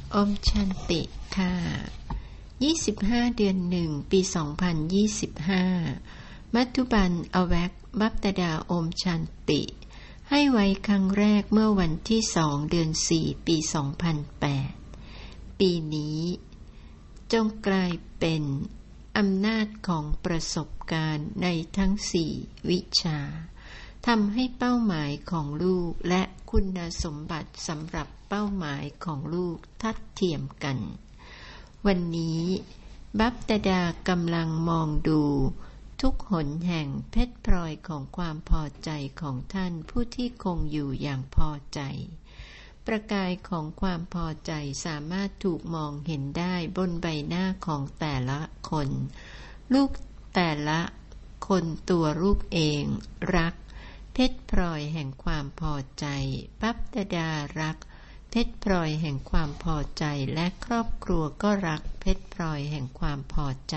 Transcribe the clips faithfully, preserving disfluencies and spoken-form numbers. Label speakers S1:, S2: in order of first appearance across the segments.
S1: อมชันติค่ะยี่สิบห้าเดือนหนึ่งปีสองพันยี่สิบห้ามัทุบันอแวกบัพตดาอมชันติให้ไว้ครั้งแรกเมื่อวันที่สองเดือนสี่ปีสองพันแปดปีนี้จงกลายเป็นอำนาจของประสบการณ์ในทั้งสี่วิชาทำให้เป้าหมายของลูกและคุณสมบัติสำหรับเป้าหมายของลูกทัดเทียมกันวันนี้บัพตดากำลังมองดูทุกหนแห่งเพชรพลอยของความพอใจของท่านผู้ที่คงอยู่อย่างพอใจประกายของความพอใจสามารถถูกมองเห็นได้บนใบหน้าของแต่ละคนลูกแต่ละคนตัวลูกเองรักเพชรพลอยแห่งความพอใจบัพตดารักเพชรพลอยแห่งความพอใจและครอบครัวก็รักเพชรพลอยแห่งความพอใจ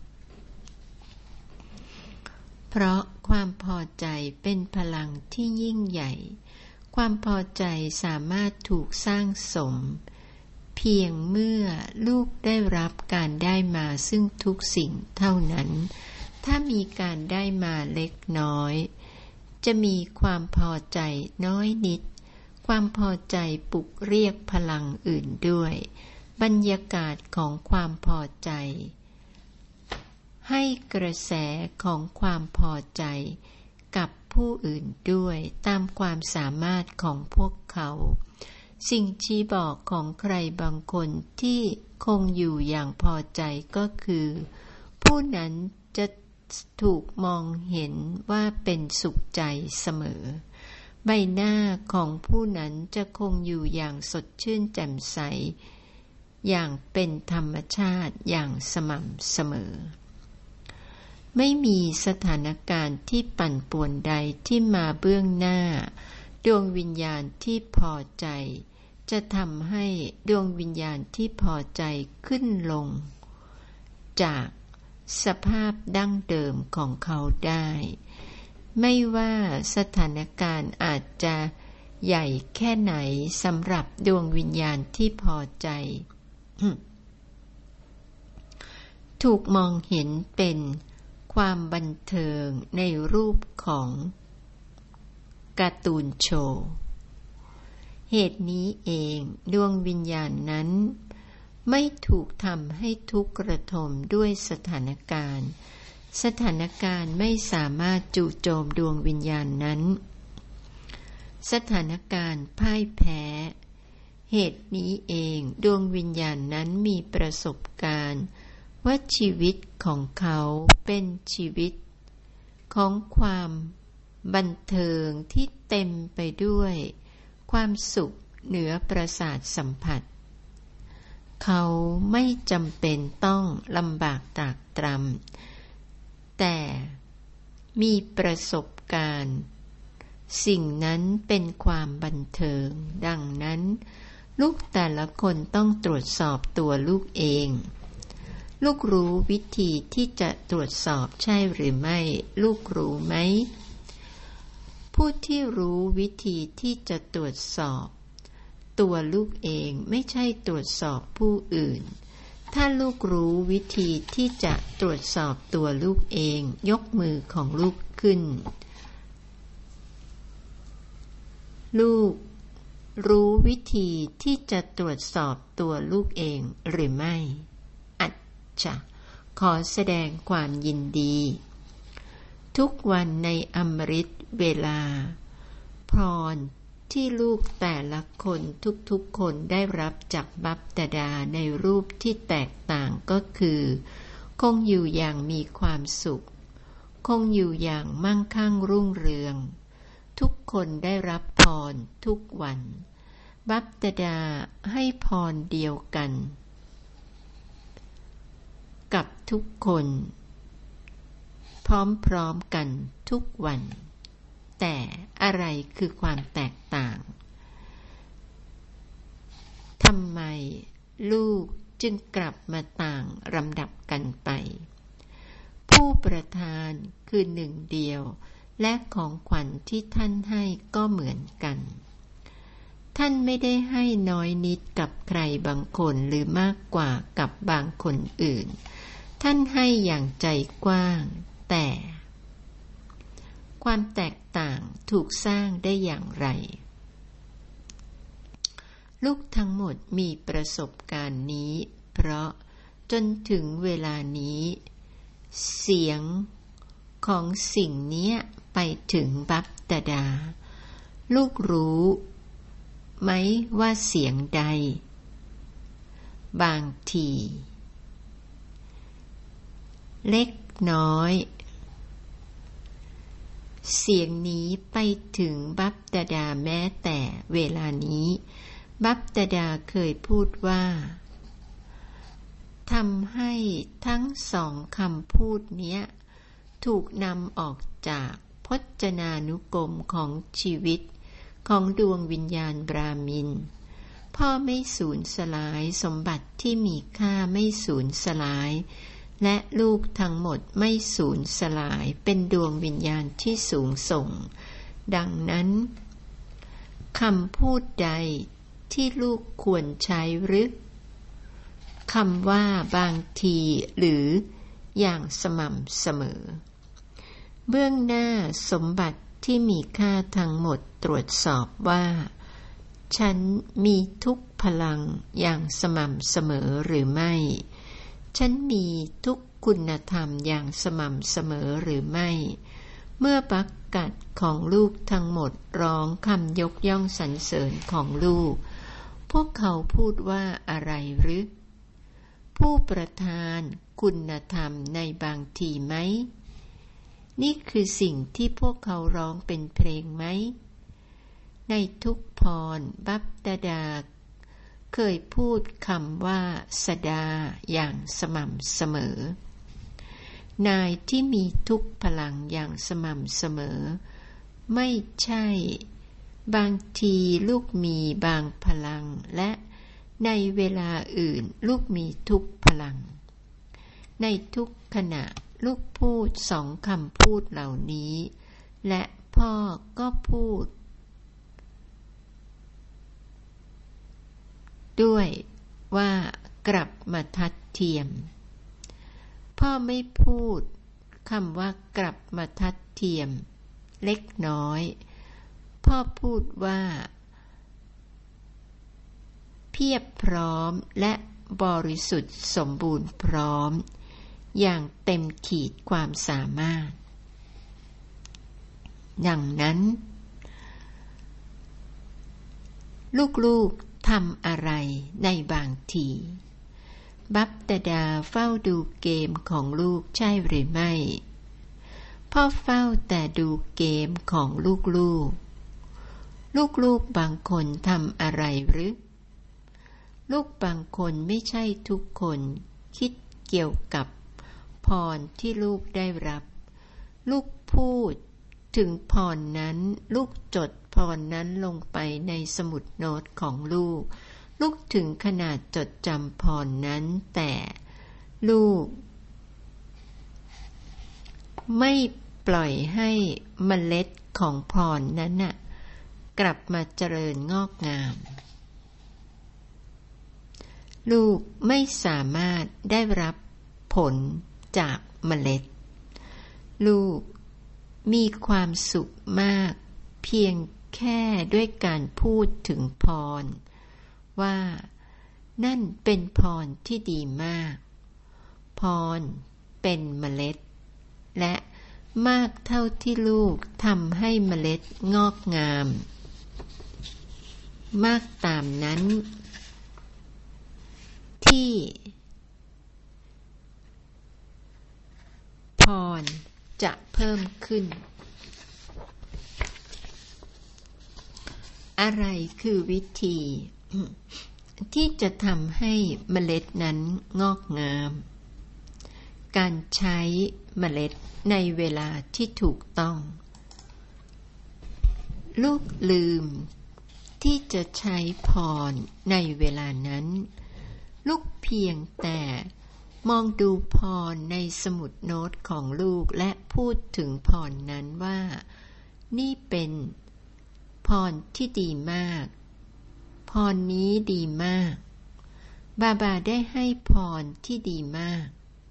S1: เพราะความพอใจเป็นพลังที่ยิ่งใหญ่ความพอใจสามารถถูกสร้างสมเพียงเมื่อลูกได้รับการได้มาซึ่งทุกสิ่งเท่านั้นถ้ามีการได้มาเล็กน้อยจะมีความพอใจน้อยนิดความพอใจปลุกเรียกพลังอื่นด้วยบรรยากาศของความพอใจให้กระแสของความพอใจกับผู้อื่นด้วยตามความสามารถของพวกเขาสิ่งชี้บอกของใครบางคนที่คงอยู่อย่างพอใจก็คือผู้นั้นจะถูกมองเห็นว่าเป็นสุขใจเสมอใบหน้าของผู้นั้นจะคงอยู่อย่างสดชื่นแจ่มใสอย่างเป็นธรรมชาติอย่างสม่ำเสมอไม่มีสถานการณ์ที่ปั่นป่วนใดที่มาเบื้องหน้าดวงวิญญาณที่พอใจจะทำให้ดวงวิญญาณที่พอใจขึ้นลงจากสภาพดั้งเดิมของเขาได้ไม่ว่าสถานการณ์อาจจะใหญ่แค่ไหนสำหรับดวงวิญญาณที่พอใจ ถูกมองเห็นเป็นความบันเทิงในรูปของการ์ตูนโชว์เหตุนี้เองดวงวิญญาณนั้นไม่ถูกทำให้ทุกข์ระทมด้วยสถานการณ์สถานการณ์ไม่สามารถจู่โจมดวงวิญญาณนั้นสถานการณ์พ่ายแพ้เหตุนี้เองดวงวิญญาณนั้นมีประสบการณ์ว่าชีวิตของเขาเป็นชีวิตของความบันเทิงที่เต็มไปด้วยความสุขเหนือประสาทสัมผัสเขาไม่จำเป็นต้องลำบากตรากตรำแต่มีประสบการณ์สิ่งนั้นเป็นความบันเทิงดังนั้นลูกแต่ละคนต้องตรวจสอบตัวลูกเองลูกรู้วิธีที่จะตรวจสอบใช่หรือไม่ลูกรู้ไหมผู้ที่รู้วิธีที่จะตรวจสอบตัวลูกเองไม่ใช่ตรวจสอบผู้อื่นถ้าลูกรู้วิธีที่จะตรวจสอบตัวลูกเองยกมือของลูกขึ้นลูกรู้วิธีที่จะตรวจสอบตัวลูกเองหรือไม่อัจฉะขอแสดงความยินดีทุกวันในอมฤตเวลาพรที่ลูกแต่ละคนทุกๆคนได้รับจากบัพตดาในรูปที่แตกต่างก็คือคงอยู่อย่างมีความสุขคงอยู่อย่างมั่งคั่งรุ่งเรืองทุกคนได้รับพรทุกวันบัพตดาให้พรเดียวกันกับทุกคนพร้อมๆกันทุกวันแต่อะไรคือความแตกต่างทำไมลูกจึงกลับมาต่างลำดับกันไปผู้ประทานคือหนึ่งเดียวและของขวัญที่ท่านให้ก็เหมือนกันท่านไม่ได้ให้น้อยนิดกับใครบางคนหรือมากกว่ากับบางคนอื่นท่านให้อย่างใจกว้างแต่ความแตกต่างถูกสร้างได้อย่างไรลูกทั้งหมดมีประสบการณ์นี้เพราะจนถึงเวลานี้เสียงของสิ่งนี้ไปถึงบัพตดาลูกรู้ไหมว่าเสียงใดบางทีเล็กน้อยเสียงนี้ไปถึงบัพตดาแม้แต่เวลานี้บัพตดาเคยพูดว่าทำให้ทั้งสองคำพูดนี้ถูกนำออกจากพจนานุกรมของชีวิตของดวงวิญญาณบราหมินพ่อไม่สูญสลายสมบัติที่มีค่าไม่สูญสลายและลูกทั้งหมดไม่สูญสลายเป็นดวงวิญญาณที่สูงส่งดังนั้นคำพูดใดที่ลูกควรใช้หรือคำว่าบางทีหรืออย่างสม่ำเสมอเบื้องหน้าสมบัติที่มีค่าทั้งหมดตรวจสอบว่าฉันมีทุกพลังอย่างสม่ำเสมอหรือไม่ฉันมีทุกคุณธรรมอย่างสม่ำเสมอหรือไม่เมื่อบักกัดของลูกทั้งหมดร้องคำยกย่องสรรเสริญของลูกพวกเขาพูดว่าอะไรหรือผู้ประทานคุณธรรมในบางทีไหมนี่คือสิ่งที่พวกเขาร้องเป็นเพลงไหมในทุกพรบัพตดาเคยพูดคำว่าสดาอย่างสม่ำเสมอนายที่มีทุกพลังอย่างสม่ำเสมอไม่ใช่บางทีลูกมีบางพลังและในเวลาอื่นลูกมีทุกพลังในทุกขณะลูกพูดสองคำพูดเหล่านี้และพ่อก็พูดด้วยว่ากลับมาทัดเทียมพ่อไม่พูดคำว่ากลับมาทัดเทียมเล็กน้อยพ่อพูดว่าเพียบพร้อมและบริสุทธิ์สมบูรณ์พร้อมอย่างเต็มขีดความสามารถดังนั้นลูกๆทำอะไรในบางทีบัพตดาเฝ้าดูเกมของลูกใช่หรือไม่พ่อเฝ้าแต่ดูเกมของลูกๆลูกๆบางคนทำอะไรหรือลูกบางคนไม่ใช่ทุกคนคิดเกี่ยวกับพรที่ลูกได้รับลูกพูดถึงพรนั้นลูกจดพรนั้นลงไปในสมุดโน้ตของลูกลูกถึงขนาดจดจำพรนั้นแต่ลูกไม่ปล่อยให้เมล็ดของพรนั้นน่ะกลับมาเจริญงอกงามลูกไม่สามารถได้รับผลจากเมล็ดลูกมีความสุขมากเพียงแค่ด้วยการพูดถึงพรว่านั่นเป็นพรที่ดีมากพรเป็นเมล็ดและมากเท่าที่ลูกทำให้เมล็ดงอกงามมากตามนั้นที่พรจะเพิ่มขึ้นอะไรคือวิธีที่จะทำให้เมล็ดนั้นงอกงามการใช้เมล็ดในเวลาที่ถูกต้องลูกลืมที่จะใช้พรในเวลานั้นลูกเพียงแต่มองดูพรในสมุดโน้ตของลูกและพูดถึงพรนั้นว่านี่เป็นพรที่ดีมากพรนี้ดีมากบาบาได้ให้พรที่ดีมาก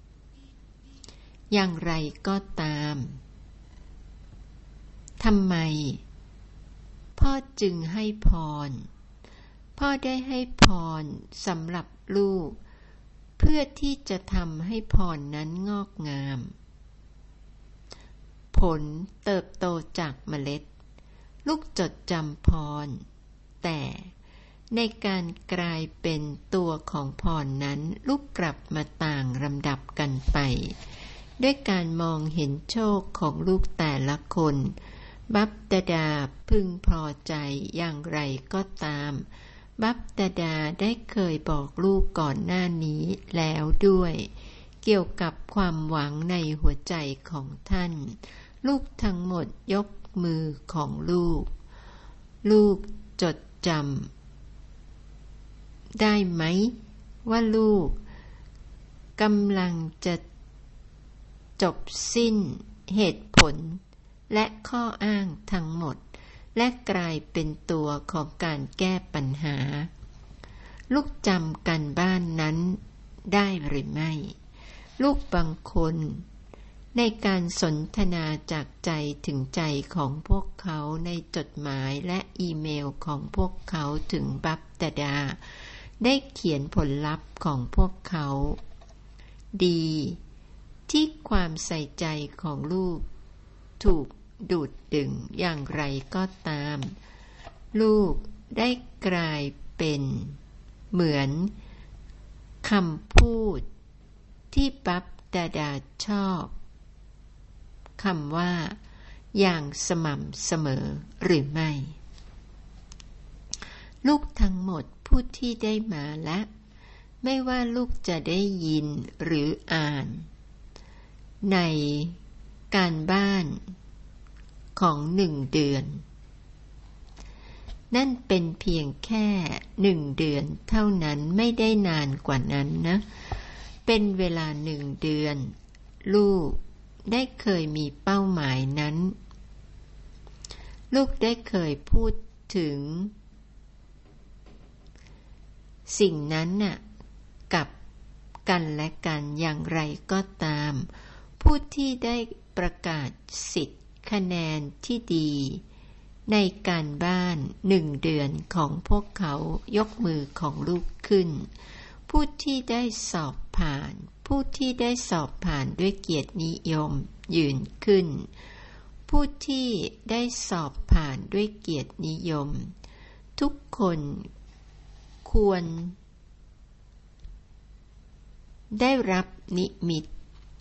S1: อย่างไรก็ตามทำไมพ่อจึงให้พรพ่อได้ให้พรสำหรับลูกเพื่อที่จะทำให้พรนั้นงอกงามผลเติบโตจากเมล็ดลูกจดจำพรแต่ในการกลายเป็นตัวของพรนั้นลูกกลับมาต่างลำดับกันไปด้วยการมองเห็นโชคของลูกแต่ละคนบัพตดาพึงพอใจอย่างไรก็ตามบัพตดาได้เคยบอกลูกก่อนหน้านี้แล้วด้วยเกี่ยวกับความหวังในหัวใจของท่านลูกทั้งหมดยกมือของลูกลูกจดจำได้ไหมว่าลูกกำลังจะจบสิ้นเหตุผลและข้ออ้างทั้งหมดและกลายเป็นตัวของการแก้ปัญหาลูกจำกันบ้านนั้นได้หรือไม่ลูกบางคนในการสนทนาจากใจถึงใจของพวกเขาในจดหมายและอีเมลของพวกเขาถึงบัพตดาได้เขียนผลลัพธ์ของพวกเขาดีที่ความใส่ใจของลูกถูกดูดดึงอย่างไรก็ตามลูกได้กลายเป็นเหมือนคำพูดที่บัพตดาชอบคำว่าอย่างสม่ำเสมอหรือไม่ลูกทั้งหมดผู้ที่ได้มาและไม่ว่าลูกจะได้ยินหรืออ่านในการบ้านของหนึ่งเดือนนั่นเป็นเพียงแค่หนึ่งเดือนเท่านั้นไม่ได้นานกว่านั้นนะเป็นเวลาหนึ่งเดือนลูกได้เคยมีเป้าหมายนั้นลูกได้เคยพูดถึงสิ่งนั้นน่ะกับกันและกันอย่างไรก็ตามผู้ที่ได้ประกาศสิทธิ์คะแนนที่ดีในการบ้านหนึ่งเดือนของพวกเขายกมือของลูกขึ้นผู้ที่ได้สอบผ่านผู้ที่ได้สอบผ่านด้วยเกียรตินิยมยืนขึ้นผู้ที่ได้สอบผ่านด้วยเกียรตินิยมทุกคนควรได้รับนิมิต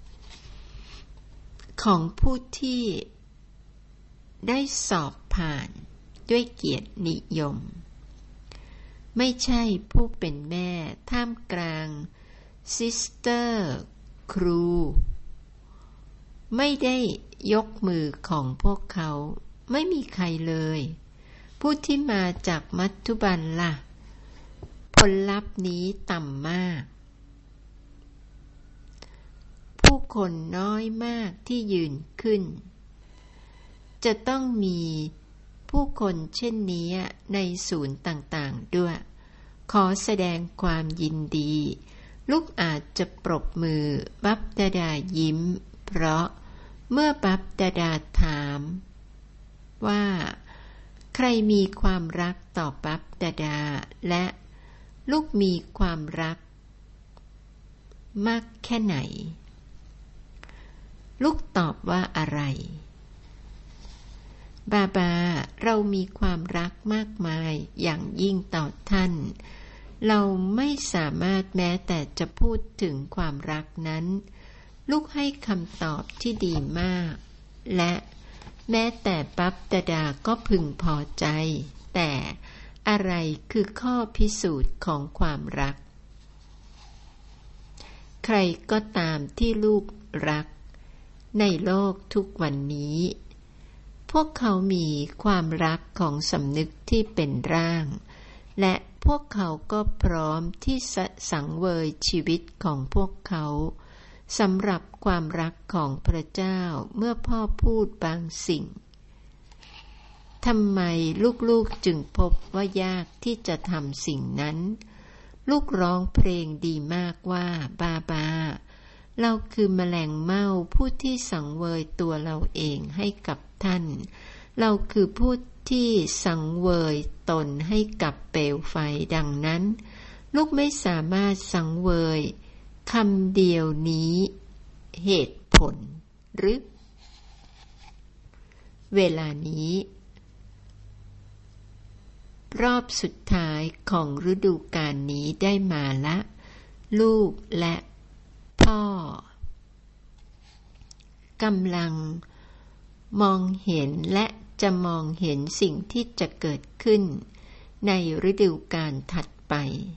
S1: ของผู้ที่ได้สอบผ่านด้วยเกียรตินิยมไม่ใช่ผู้เป็นแม่ท่ามกลางซิสเตอร์ครูไม่ได้ยกมือของพวกเขาไม่มีใครเลยผู้ที่มาจากมัทธุบันล่ะผลลัพธ์นี้ต่ำมากผู้คนน้อยมากที่ยืนขึ้นจะต้องมีผู้คนเช่นนี้ในศูนย์ต่างๆด้วยขอแสดงความยินดีลูกอาจจะปรบมือบัพตดายิ้มเพราะเมื่อบัพตดาถามว่าใครมีความรักต่อบัพตดาและลูกมีความรักมากแค่ไหนลูกตอบว่าอะไรบาบาเรามีความรักมากมายอย่างยิ่งต่อท่านเราไม่สามารถแม้แต่จะพูดถึงความรักนั้นลูกให้คำตอบที่ดีมากและแม้แต่บัพตดาก็พึงพอใจแต่อะไรคือข้อพิสูจน์ของความรักใครก็ตามที่ลูกรักในโลกทุกวันนี้พวกเขามีความรักของสำนึกที่เป็นร่างและพวกเขาก็พร้อมที่จะสังเวยชีวิตของพวกเขาสำหรับความรักของพระเจ้าเมื่อพ่อพูดบางสิ่งทำไมลูกๆจึงพบว่ายากที่จะทำสิ่งนั้นลูกร้องเพลงดีมากว่าบาบาเราคือแมลงเม่าผู้ที่สังเวยตัวเราเองให้กับท่านเราคือผู้ที่สังเวยตนให้กับเปลวไฟดังนั้นลูกไม่สามารถสังเวยคำเดียวนี้เหตุผลหรือเวลานี้รอบสุดท้ายของฤดูกาลนี้ได้มาละลูกและพ่อกำลังมองเห็นและจะมองเห็นสิ่งที่จะเกิดขึ้นในฤดูกาลถัดไป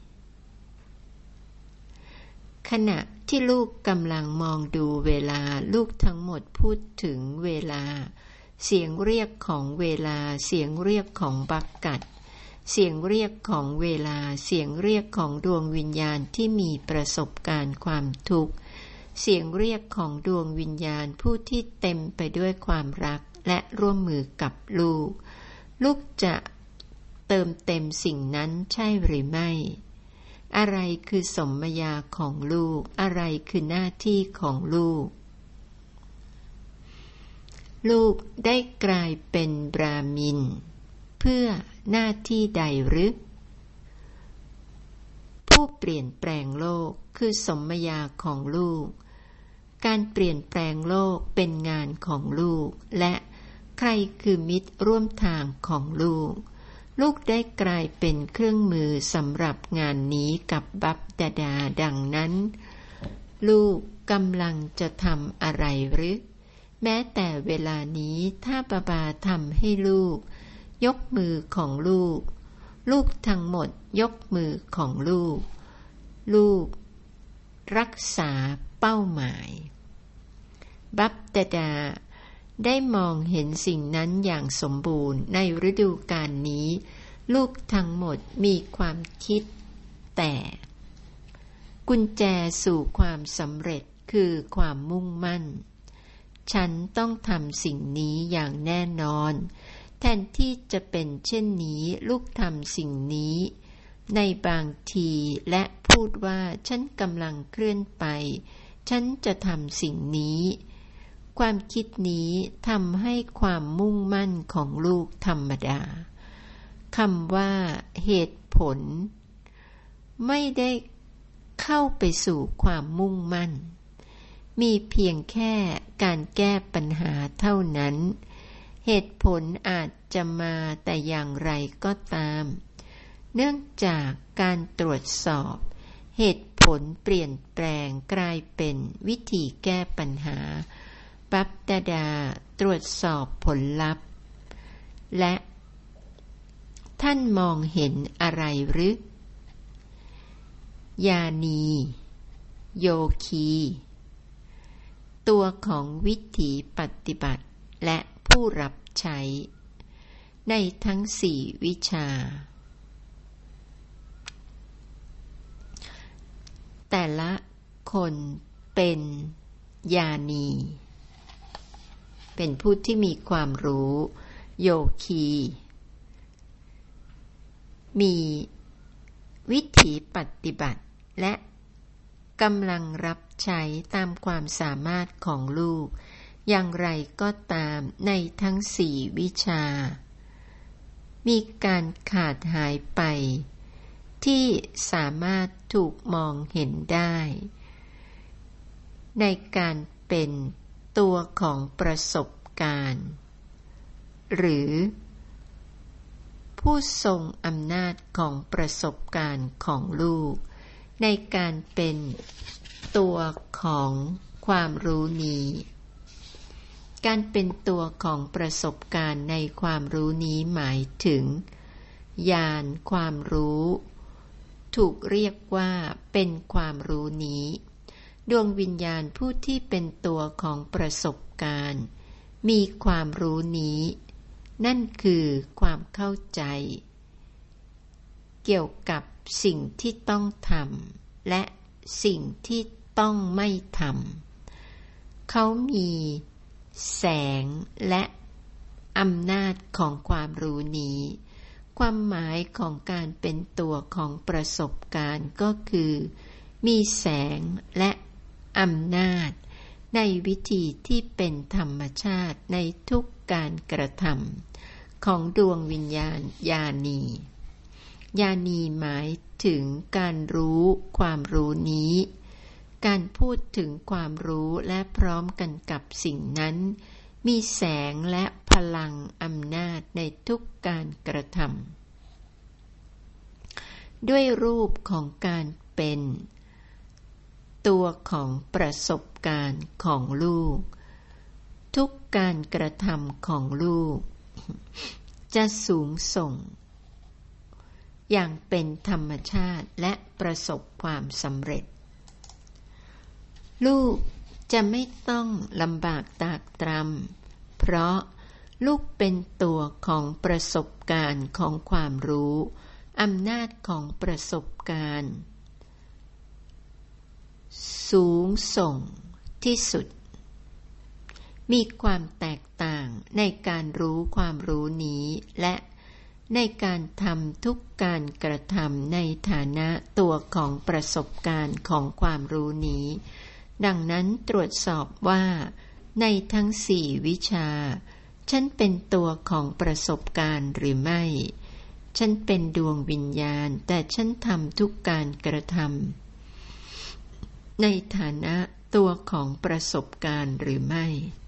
S1: ขณะที่ลูกกำลังมองดูเวลาลูกทั้งหมดพูดถึงเวลาเสียงเรียกของเวลาเสียงเรียกของบักกัดเสียงเรียกของเวลาเสียงเรียกของดวงวิญญาณที่มีประสบการณ์ความทุกข์เสียงเรียกของดวงวิญญาณผู้ที่เต็มไปด้วยความรักและร่วมมือกับลูกลูกจะเติมเต็มสิ่งนั้นใช่หรือไม่อะไรคือสมญาของลูกอะไรคือหน้าที่ของลูกลูกได้กลายเป็นบราหมินเพื่อหน้าที่ใดหรือผู้เปลี่ยนแปลงโลกคือสมญาของลูกการเปลี่ยนแปลงโลกเป็นงานของลูกและใครคือมิตรร่วมทางของลูกลูกได้กลายเป็นเครื่องมือสำหรับงานนี้กับบัพดาดาดังนั้นลูกกำลังจะทำอะไรหรือแม้แต่เวลานี้ถ้าบาบาทำให้ลูกยกมือของลูกลูกทั้งหมดยกมือของลูกลูกรักษาเป้าหมายบัพดาดาได้มองเห็นสิ่งนั้นอย่างสมบูรณ์ในฤดูกาลนี้ลูกทั้งหมดมีความคิดแต่กุญแจสู่ความสำเร็จคือความมุ่งมั่นฉันต้องทำสิ่งนี้อย่างแน่นอนแทนที่จะเป็นเช่นนี้ลูกทำสิ่งนี้ในบางทีและพูดว่าฉันกำลังเคลื่อนไปฉันจะทำสิ่งนี้ความคิดนี้ทำให้ความมุ่งมั่นของลูกธรรมดาคำว่าเหตุผลไม่ได้เข้าไปสู่ความมุ่งมั่นมีเพียงแค่การแก้ปัญหาเท่านั้นเหตุผลอาจจะมาแต่อย่างไรก็ตามเนื่องจากการตรวจสอบเหตุผลเปลี่ยนแปลงกลายเป็นวิธีแก้ปัญหาบัพดาดาตรวจสอบผลลัพธ์และท่านมองเห็นอะไรหรือญาณีโยคีตัวของวิถีปฏิบัติและผู้รับใช้ในทั้งสี่วิชาแต่ละคนเป็นญาณีเป็นผู้ที่มีความรู้โยคีมีวิถีปฏิบัติและกำลังรับใช้ตามความสามารถของลูกอย่างไรก็ตามในทั้งสี่วิชามีการขาดหายไปที่สามารถถูกมองเห็นได้ในการเป็นตัวของประสบการณ์หรือผู้ทรงอำนาจของประสบการณ์ของลูกในการเป็นตัวของความรู้นี้การเป็นตัวของประสบการณ์ในความรู้นี้หมายถึงญาณความรู้ถูกเรียกว่าเป็นความรู้นี้ดวงวิญญาณผู้ที่เป็นตัวของประสบการณ์มีความรู้นี้นั่นคือความเข้าใจเกี่ยวกับสิ่งที่ต้องทำและสิ่งที่ต้องไม่ทำเขามีแสงและอำนาจของความรู้นี้ความหมายของการเป็นตัวของประสบการณ์ก็คือมีแสงและอำนาจในวิธีที่เป็นธรรมชาติในทุกการกระทำของดวงวิญญาณญาณีญาณีหมายถึงการรู้ความรู้นี้การพูดถึงความรู้และพร้อมกันกับสิ่งนั้นมีแสงและพลังอำนาจในทุกการกระทำด้วยรูปของการเป็นตัวของประสบการณ์ของลูกทุกการกระทำของลูกจะสูงส่งอย่างเป็นธรรมชาติและประสบความสำเร็จลูกจะไม่ต้องลำบากตากตรำเพราะลูกเป็นตัวของประสบการณ์ของความรู้อำนาจของประสบการณ์สูงส่งที่สุดมีความแตกต่างในการรู้ความรู้นี้และในการทำทุกการกระทำในฐานะตัวของประสบการณ์ของความรู้นี้ดังนั้นตรวจสอบว่าในทั้งสี่วิชาฉันเป็นตัวของประสบการณ์หรือไม่ฉันเป็นดวงวิญญาณแต่ฉันทำทุกการกระทำในฐานะตัวของประสบการณ์หรือไม่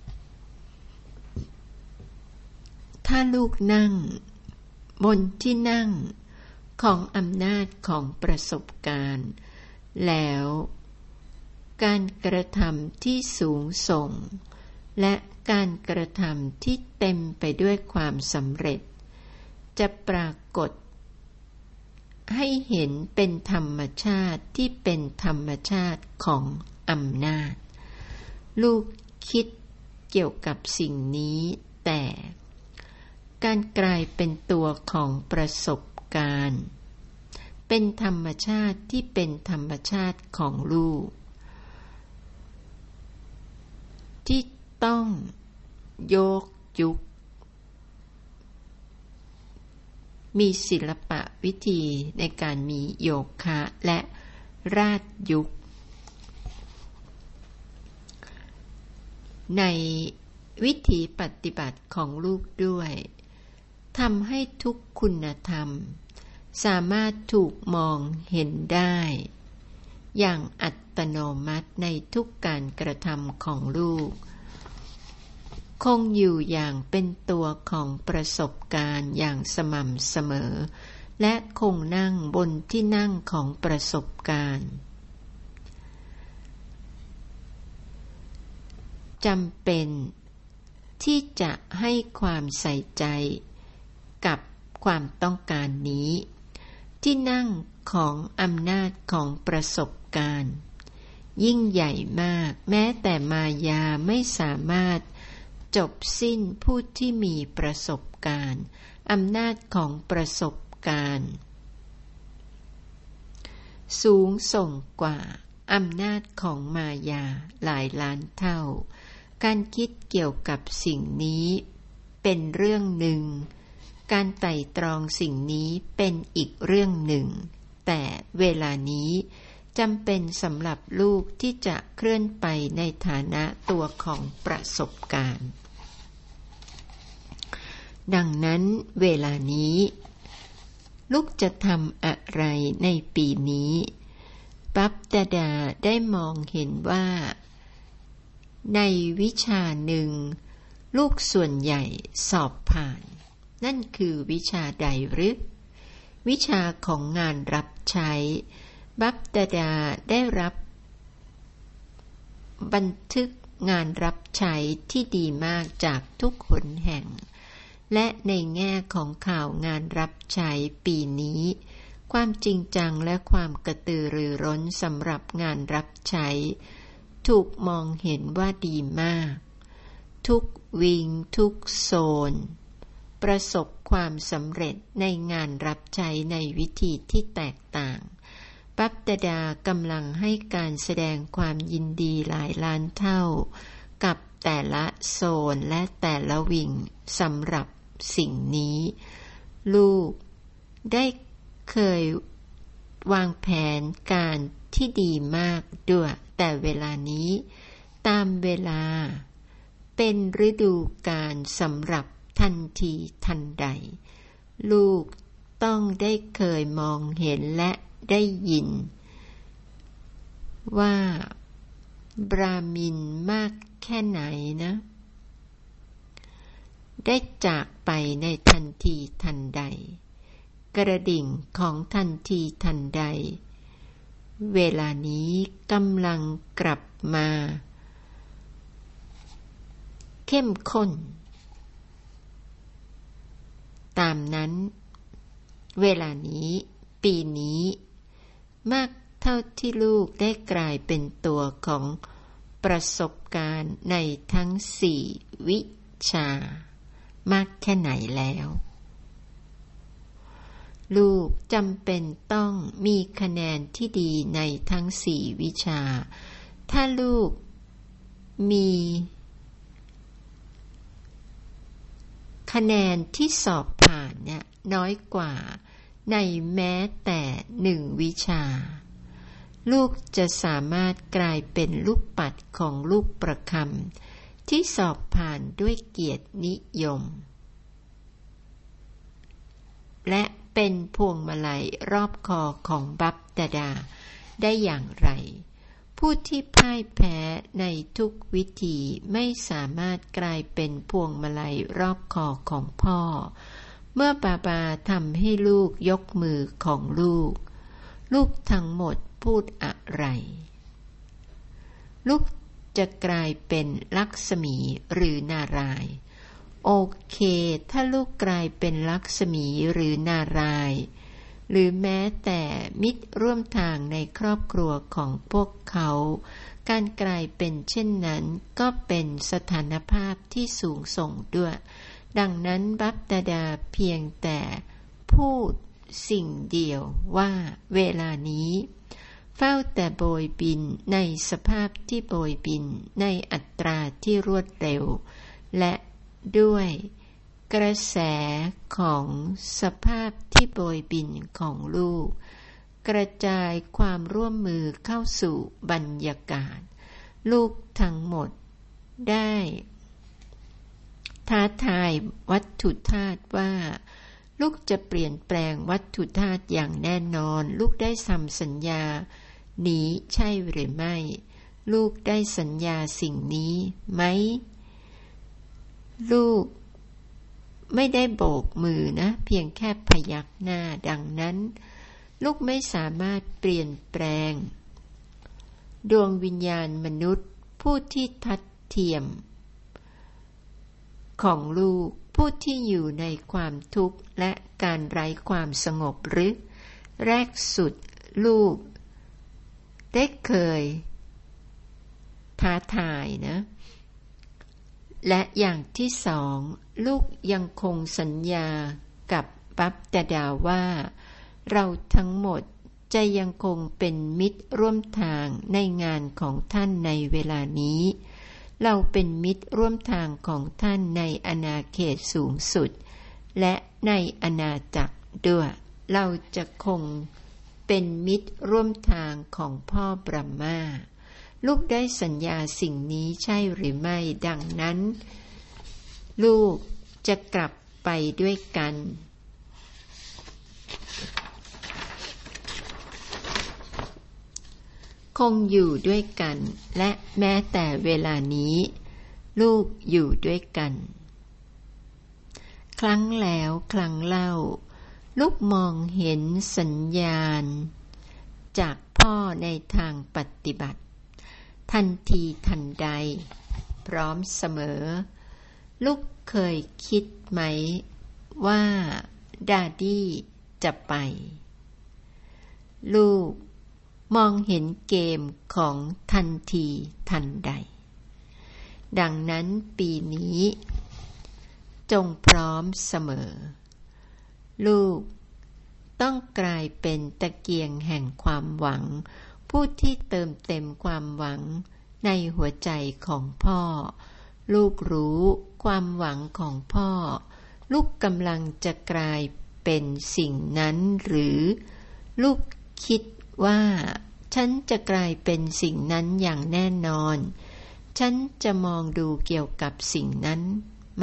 S1: ถ้าลูกนั่งบนที่นั่งของอำนาจของประสบการณ์แล้วการกระทำที่สูงส่งและการกระทำที่เต็มไปด้วยความสำเร็จจะปรากฏให้เห็นเป็นธรรมชาติที่เป็นธรรมชาติของอำนาจลูกคิดเกี่ยวกับสิ่งนี้แต่การกลายเป็นตัวของประสบการณ์เป็นธรรมชาติที่เป็นธรรมชาติของลูกที่ต้องโยกยุกมีศิลปะวิธีในการมีโยคะและราชยุกในวิถีปฏิบัติของลูกด้วยทำให้ทุกคุณธรรมสามารถถูกมองเห็นได้อย่างอัตโนมัติในทุกการกระทำของลูกคงอยู่อย่างเป็นตัวของประสบการณ์อย่างสม่ำเสมอและคงนั่งบนที่นั่งของประสบการณ์จำเป็นที่จะให้ความใส่ใจกับความต้องการนี้ที่นั่งของอำนาจของประสบการณ์ยิ่งใหญ่มากแม้แต่มายาไม่สามารถจบสิ้นผู้ที่มีประสบการณ์อำนาจของประสบการณ์สูงส่งกว่าอำนาจของมายาหลายล้านเท่าการคิดเกี่ยวกับสิ่งนี้เป็นเรื่องหนึ่งการไต่ตรองสิ่งนี้เป็นอีกเรื่องหนึ่งแต่เวลานี้จำเป็นสำหรับลูกที่จะเคลื่อนไปในฐานะตัวของประสบการณ์ดังนั้นเวลานี้ลูกจะทำอะไรในปีนี้ปัปตดาได้มองเห็นว่าในวิชาหนึ่งลูกส่วนใหญ่สอบผ่านนั่นคือวิชาใดหรือวิชาของงานรับใช้ปัปตดาได้รับบันทึกงานรับใช้ที่ดีมากจากทุกหนแห่งและในแง่ของข่าวงานรับใช้ปีนี้ความจริงจังและความกระตือรือร้นสำหรับงานรับใช้ถูกมองเห็นว่าดีมากทุกวิงทุกโซนประสบความสำเร็จในงานรับใช้ในวิธีที่แตกต่างปัปตดากำลังให้การแสดงความยินดีหลายล้านเท่ากับแต่ละโซนและแต่ละวิงสำหรับสิ่งนี้ลูกได้เคยวางแผนการที่ดีมากด้วยแต่เวลานี้ตามเวลาเป็นฤดูกาลสำหรับทันทีทันใดลูกต้องได้เคยมองเห็นและได้ยินว่าบราหมินมากแค่ไหนนะได้จากไปในทันทีทันใดกระดิ่งของทันทีทันใดเวลานี้กำลังกลับมาเข้มข้นตามนั้นเวลานี้ปีนี้มากเท่าที่ลูกได้กลายเป็นตัวของประสบการณ์ในทั้งสี่วิชามากแค่ไหนแล้วลูกจำเป็นต้องมีคะแนนที่ดีในทั้งสี่วิชาถ้าลูกมีคะแนนที่สอบผ่านเนี่ยน้อยกว่าในแม้แต่หนึ่งวิชาลูกจะสามารถกลายเป็นลูกปัดของลูกประคำที่สอบผ่านด้วยเกียรตินิยมและเป็นพวงมาลัยรอบคอของบัพดาดาได้อย่างไรผู้ที่พ่ายแพ้ในทุกวิธีไม่สามารถกลายเป็นพวงมาลัยรอบคอของพ่อเมื่อบาบาทำให้ลูกยกมือของลูกลูกทั้งหมดพูดอะไรลูกจะกลายเป็นลักษมีหรือนารายณ์โอเคถ้าลูกกลายเป็นลักษมีหรือนารายณ์หรือแม้แต่มิตรร่วมทางในครอบครัวของพวกเขาการกลายเป็นเช่นนั้นก็เป็นสถานภาพที่สูงส่งด้วยดังนั้นบัพดาดาเพียงแต่พูดสิ่งเดียวว่าเวลานี้เฝ้าแต่โบยบินในสภาพที่โบยบินในอัตราที่รวดเร็วและด้วยกระแสของสภาพที่โบยบินของลูกกระจายความร่วมมือเข้าสู่บรรยากาศลูกทั้งหมดได้ท้าทายวัตถุธาตุว่าลูกจะเปลี่ยนแปลงวัตถุธาตุอย่างแน่นอนลูกได้ทำสัญญานี้ใช่หรือไม่ลูกได้สัญญาสิ่งนี้ไหมลูกไม่ได้โบกมือนะเพียงแค่พยักหน้าดังนั้นลูกไม่สามารถเปลี่ยนแปลงดวงวิญญาณมนุษย์ผู้ที่ทัดเทียมของลูกผู้ที่อยู่ในความทุกข์และการไร้ความสงบหรือแรกสุดลูกได้เคยท้าทายนะและอย่างที่สองลูกยังคงสัญญากับบัพดาดาว่าเราทั้งหมดจะยังคงเป็นมิตรร่วมทางในงานของท่านในเวลานี้เราเป็นมิตรร่วมทางของท่านในอาณาเขตสูงสุดและในอาณาจักรด้วยเราจะคงเป็นมิตรร่วมทางของพ่อบรหมาลูกได้สัญญาสิ่งนี้ใช่หรือไม่ดังนั้นลูกจะกลับไปด้วยกันคงอยู่ด้วยกันและแม้แต่เวลานี้ลูกอยู่ด้วยกันครั้งแล้วครั้งเล่าลูกมองเห็นสัญญาณจากพ่อในทางปฏิบัติทันทีทันใดพร้อมเสมอลูกเคยคิดไหมว่าดาดี้จะไปลูกมองเห็นเกมของทันทีทันใดดังนั้นปีนี้จงพร้อมเสมอลูกต้องกลายเป็นตะเกียงแห่งความหวังผู้ที่เติมเต็มความหวังในหัวใจของพ่อลูกรู้ความหวังของพ่อลูกกำลังจะกลายเป็นสิ่งนั้นหรือลูกคิดว่าฉันจะกลายเป็นสิ่งนั้นอย่างแน่นอนฉันจะมองดูเกี่ยวกับสิ่งนั้นไหม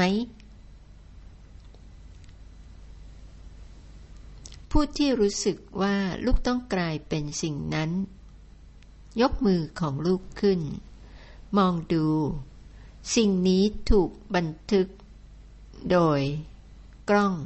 S1: ผู้ที่รู้สึกว่าลูกต้องกลายเป็นสิ่งนั้นยกมือของลูกขึ้นมองดูสิ่งนี้ถูกบันทึกโดยกล้อง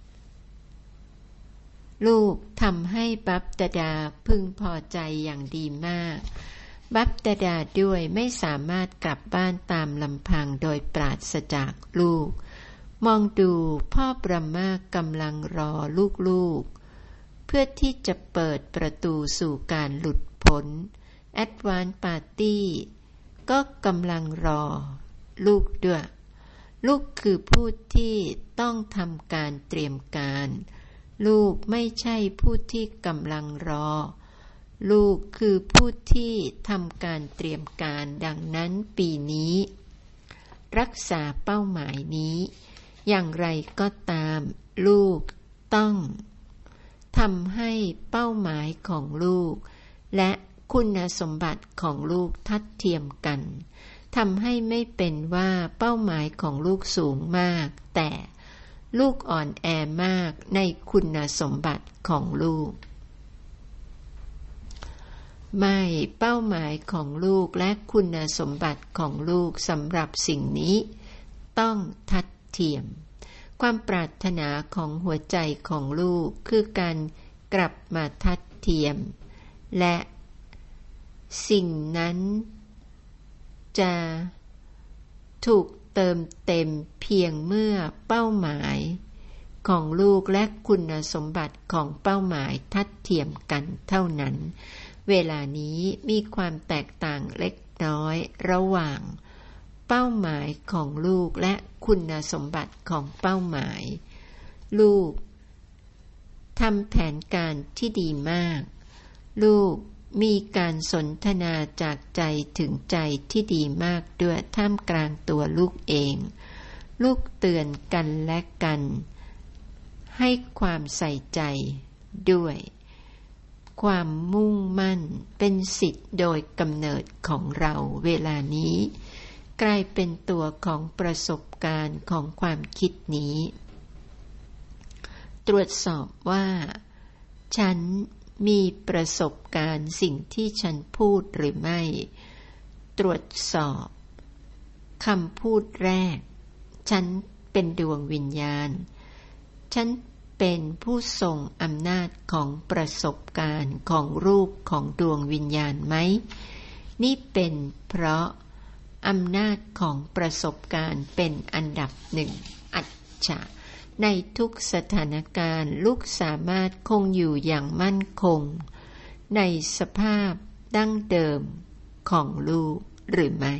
S1: ลูกทำให้บัพตดาพึงพอใจอย่างดีมากบัพตดาด้วยไม่สามารถกลับบ้านตามลำพังโดยปราศจากลูกมองดูพ่อบรมากำลังรอลูกๆเพื่อที่จะเปิดประตูสู่การหลุดพ้นแอดวานซ์ปาร์ตี้ก็กำลังรอลูกด้วยลูกคือผู้ที่ต้องทำการเตรียมการลูกไม่ใช่ผู้ที่กำลังรอลูกคือผู้ที่ทำการเตรียมการดังนั้นปีนี้รักษาเป้าหมายนี้อย่างไรก็ตามลูกต้องทำให้เป้าหมายของลูกและคุณสมบัติของลูกทัดเทียมกันทำให้ไม่เป็นว่าเป้าหมายของลูกสูงมากแต่ลูกอ่อนแอมากในคุณสมบัติของลูกไม่เป้าหมายของลูกและคุณสมบัติของลูกสำหรับสิ่งนี้ต้องทัดเทียมความปรารถนาของหัวใจของลูกคือการกลับมาทัดเทียมและสิ่งนั้นจะถูกเติมเต็มเพียงเมื่อเป้าหมายของลูกและคุณสมบัติของเป้าหมายทัดเทียมกันเท่านั้นเวลานี้มีความแตกต่างเล็กน้อยระหว่างเป้าหมายของลูกและคุณสมบัติของเป้าหมายลูกทำแผนการที่ดีมากลูกมีการสนทนาจากใจถึงใจที่ดีมากด้วยท่ามกลางตัวลูกเองลูกเตือนกันและกันให้ความใส่ใจด้วยความมุ่งมั่นเป็นสิทธิ์โดยกำเนิดของเราเวลานี้กลายเป็นตัวของประสบการณ์ของความคิดนี้ตรวจสอบว่าฉันมีประสบการณ์สิ่งที่ฉันพูดหรือไม่ตรวจสอบคำพูดแรกฉันเป็นดวงวิญญาณฉันเป็นผู้ทรงอำนาจของประสบการณ์ของรูปของดวงวิญญาณไหมนี่เป็นเพราะอำนาจของประสบการณ์เป็นอันดับหนึ่งอัจฉริยะในทุกสถานการณ์ลูกสามารถคงอยู่อย่างมั่นคงในสภาพดั้งเดิมของลูกหรือไม่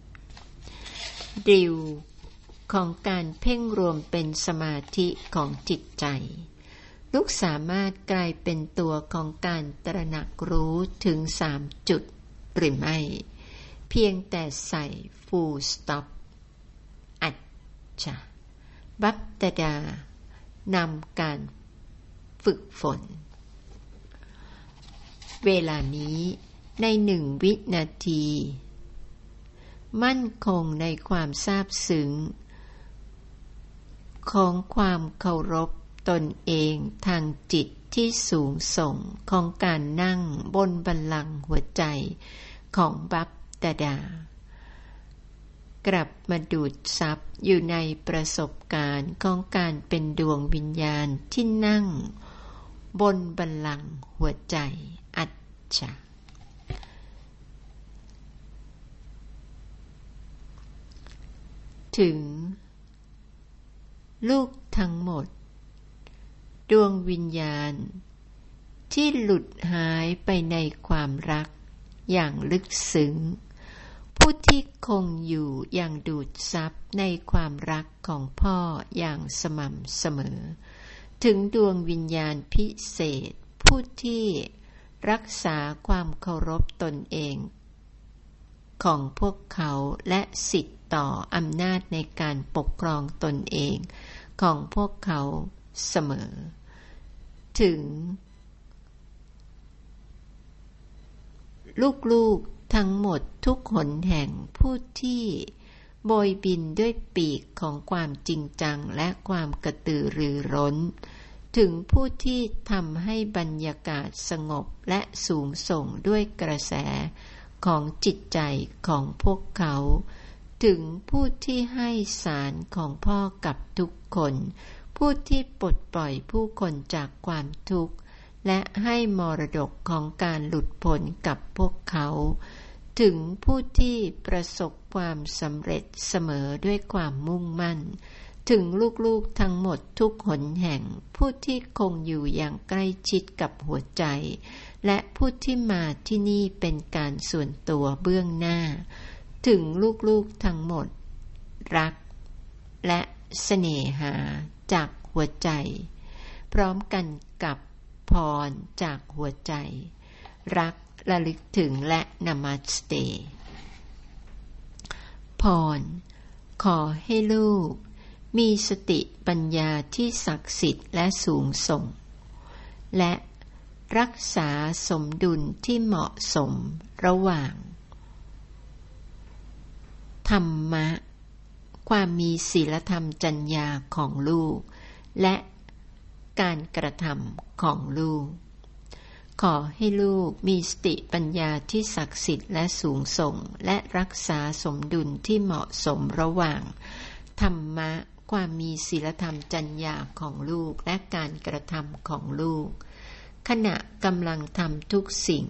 S1: ดิวของการเพ่งรวมเป็นสมาธิของจิตใจลูกสามารถกลายเป็นตัวของการตระหนักรู้ถึงสามจุดหรือไม่เพียงแต่ใส่ full stop อัจฉริยะบัพตดานำการฝึกฝนเวลานี้ในหนึ่งวินาทีมั่นคงในความซาบซึ้งของความเคารพตนเองทางจิตที่สูงส่งของการนั่งบนบัลลังก์หัวใจของบัพตดากลับมาดูดซับอยู่ในประสบการณ์ของการเป็นดวงวิญญาณที่นั่งบนบัลลังก์หัวใจอัจฉริยะถึงลูกทั้งหมดดวงวิญญาณที่หลุดหายไปในความรักอย่างลึกซึ้งผู้ที่คงอยู่อย่างดูดซับในความรักของพ่ออย่างสม่ำเสมอถึงดวงวิญญาณพิเศษผู้ที่รักษาความเคารพตนเองของพวกเขาและสิทธิ์ต่ออำนาจในการปกครองตนเองของพวกเขาเสมอถึงลูกๆทั้งหมดทุกหนแห่งผู้ที่โบยบินด้วยปีกของความจริงจังและความกระตือรือร้นถึงผู้ที่ทำให้บรรยากาศสงบและสูงส่งด้วยกระแสของจิตใจของพวกเขาถึงผู้ที่ให้สารของพ่อกับทุกคนผู้ที่ปลดปล่อยผู้คนจากความทุกข์และให้มรดกของการหลุดพ้นกับพวกเขาถึงผู้ที่ประสบความสำเร็จเสมอด้วยความมุ่งมั่นถึงลูกๆทั้งหมดทุกหนแห่งผู้ที่คงอยู่อย่างใกล้ชิดกับหัวใจและผู้ที่มาที่นี่เป็นการส่วนตัวเบื้องหน้าถึงลูกๆทั้งหมดรักและเสน่หาจากหัวใจพร้อมกันกับพรจากหัวใจรักระลึกถึงและนามัสเตพรขอให้ลูกมีสติปัญญาที่ศักดิ์สิทธิ์และสูงส่งและรักษาสมดุลที่เหมาะสมระหว่างธรรมะความมีศีลธรรมจรรยาของลูกและการกระทำของลูกขอให้ลูกมีสติปัญญาที่ศักดิ์สิทธิ์และสูงส่งและรักษาสมดุลที่เหมาะสมระหว่างธรรมะความมีศีลธรรมจรรยาของลูกและการกระทำของลูกขณะกำลังทำทุกสิ่ง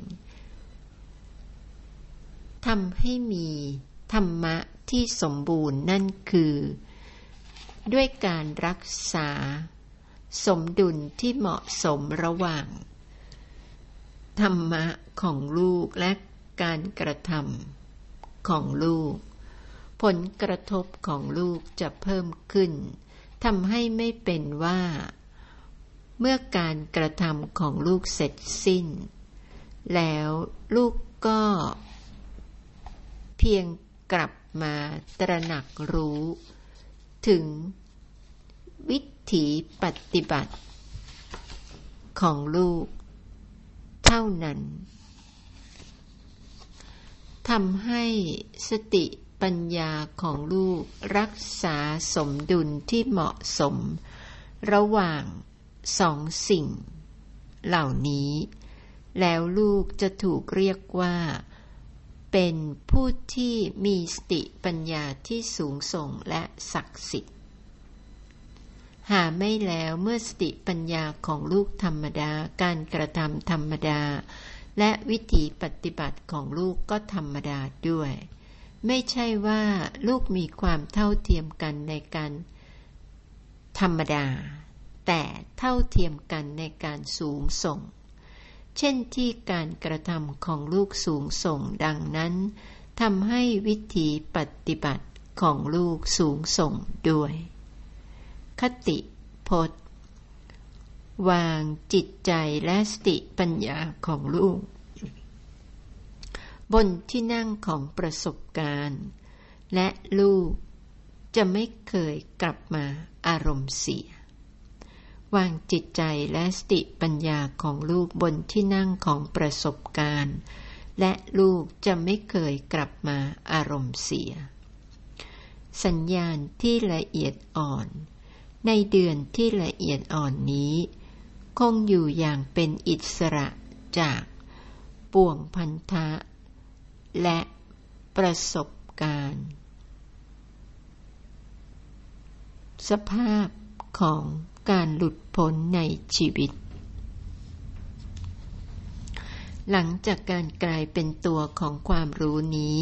S1: ทำให้มีธรรมะที่สมบูรณ์นั่นคือด้วยการรักษาสมดุลที่เหมาะสมระหว่างธรรมะของลูกและการกระทำของลูกผลกระทบของลูกจะเพิ่มขึ้นทำให้ไม่เป็นว่าเมื่อการกระทำของลูกเสร็จสิ้นแล้วลูกก็เพียงกลับมาตระหนักรู้ถึงวิถีปฏิบัติของลูกเท่านั้นทำให้สติปัญญาของลูกรักษาสมดุลที่เหมาะสมระหว่างสองสิ่งเหล่านี้แล้วลูกจะถูกเรียกว่าเป็นผู้ที่มีสติปัญญาที่สูงส่งและศักดิ์สิทธิ์หาไม่แล้วเมื่อสติปัญญาของลูกธรรมดาการกระทำธรรมดาและวิถีปฏิบัติของลูกก็ธรรมดาด้วยไม่ใช่ว่าลูกมีความเท่าเทียมกันในการธรรมดาแต่เท่าเทียมกันในการสูงส่งเช่นที่การกระทำของลูกสูงส่งดังนั้นทำให้วิถีปฏิบัติของลูกสูงส่งด้วยคติพจน์วางจิตใจและสติปัญญาของลูกบนที่นั่งของประสบการณ์และลูกจะไม่เคยกลับมาอารมณ์เสียวางจิตใจและสติปัญญาของลูกบนที่นั่งของประสบการณ์และลูกจะไม่เคยกลับมาอารมณ์เสียสัญญาณที่ละเอียดอ่อนในเดือนที่ละเอียดอ่อนนี้คงอยู่อย่างเป็นอิสระจากป่วงพันธะและประสบการณ์สภาพของการหลุดพ้นในชีวิตหลังจากการกลายเป็นตัวของความรู้นี้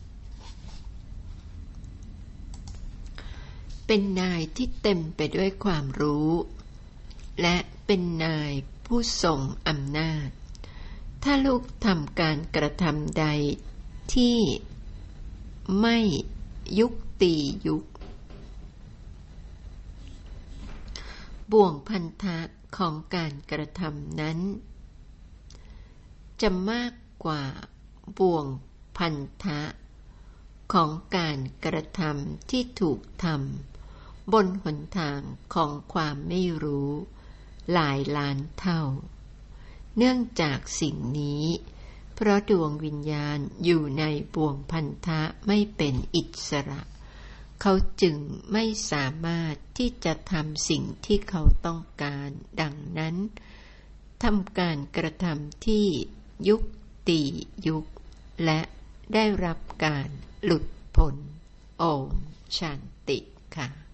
S1: เป็นนายที่เต็มไปด้วยความรู้และเป็นนายผู้ทรงอำนาจถ้าลูกทำการกระทำใดที่ไม่ยุติยุคบ่วงพันธะของการกระทำนั้นจะมากกว่าบ่วงพันธะของการกระทำที่ถูกทำบนหนทางของความไม่รู้หลายล้านเท่าเนื่องจากสิ่งนี้เพราะดวงวิญญาณอยู่ในบ่วงพันธะไม่เป็นอิสระเขาจึงไม่สามารถที่จะทำสิ่งที่เขาต้องการดังนั้นทำการกระทำที่ยุติยุคและได้รับการหลุดพ้นโอมชันติค่ะ